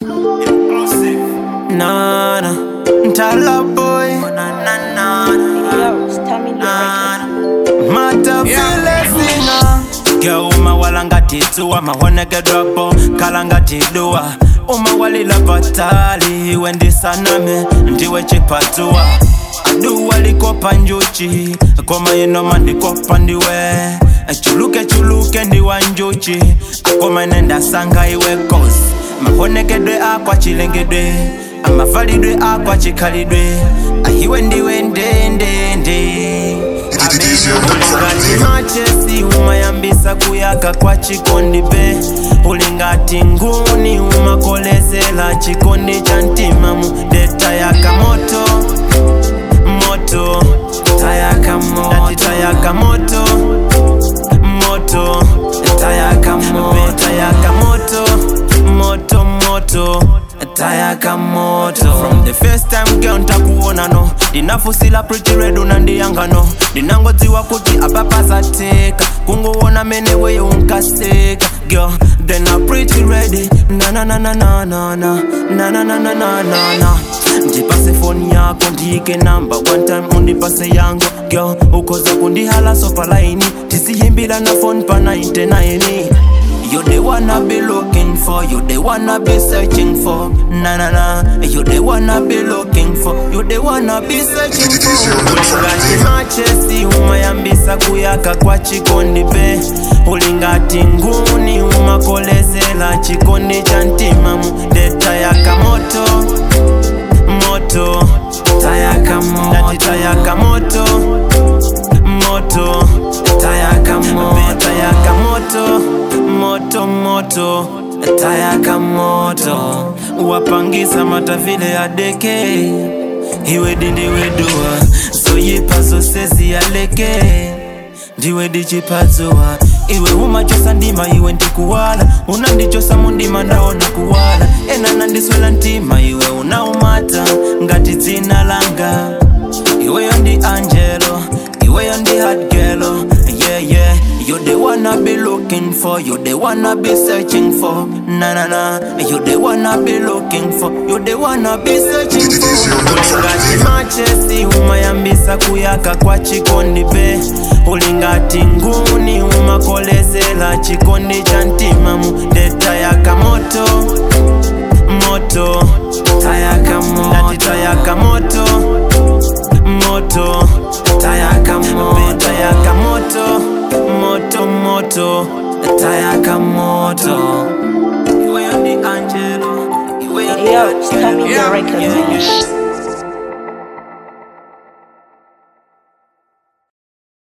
Nana, Tala boy, Yo, it's Tammy the Mata singer. Girl, walanga tituwa, mahonege dropo, kalanga tidua. Walila batali, wendi saname, ndiwe chipatua. Aduwa liko panjuchi, koma yenoma ndiko pandiwe. Chuluke ndiwa njuchi, koma nenda sanga iwe kosi. Mahonegedwe akwa chilengedwe, amavalidwe akwa chikalidwe. Ahiwe ndiwe ndende. Ulingati machesi umayambisa kuyaka kwa chikondi be. Ulingati nguni umakolezela chikondi cha ntimamu. Deta yaka moto, tayaka moto, tayaka moto, tayaka moto, tayaka moto. From the first time girl ntakuona no, dinafusila pretty red unandiyanga no. Dinangodziwa kuti apapa teka, kunguona menewe unkaseka. Girl, then I pretty ready. Na. Ndipase phone yako ndike number one time undipase yango. Girl, ukoza kundihala sopa laini, tisiyimbila na phone pa 99. You the one I be looking for, you the one I be searching for. Na. You the one I be looking for, you the one I be searching for. Ulingati machesi umayambisa kuyaka kwa chikondi be. Ulingati nguni umakolezela chikondi cha ntimamu. Deta yaka moto, tayaka moto, tayaka moto, tayaka moto, tayaka moto, tayaka moto. Wapangisa matavile ya deke, iwe dindiwe dua. So yipazo sezi ya leke, ndiwe dichipazua. Iwe umachosa ndima iwe ndikuwala, unandichosa mundima ndaona kuwala. Ena nandiswela ntima iwe unaumata, ngati zina langa. Iwe yondi angelo, iwe yondi hot girl. Yeah, you the one I be looking for, you the one I be searching for. Na. You the one I be looking for, you the one I be searching for. Ulingati machesi umayambisa kuyaka kwa chikondi be. Ulingati nguni umakolezela chikondi cha ntimamu. Deta yaka moto, tayaka moto, tayaka moto, tayaka moto, tayaka moto, tayaka moto. Yo, it's Tammy the